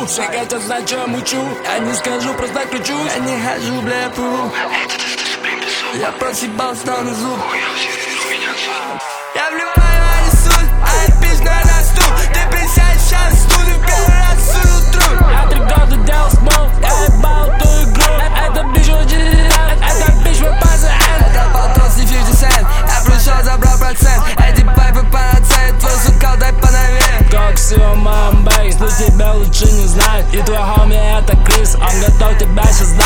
хочу. Все хотят знать, что я мучу. Я не скажу, просто кручу. Я не хожу, бля, я плыву. Я просыпался внизу. Я вливаю, а не суть. А я пишу на стул. Ты присядь сейчас в студию, в первый раз суну труд. Я 3 года делал смол. Я ебал ту игру. Это бич очень. Это бич мой пациент. Это подрос не 50 Cent. Я пришел, забрал процент. Эти пайпы панацеют. Твой сука, дай поновее. Как все, мам, бейс. Но тебя лучше не знать. И твой хоми это Крис. Он готов тебя сейчас знать.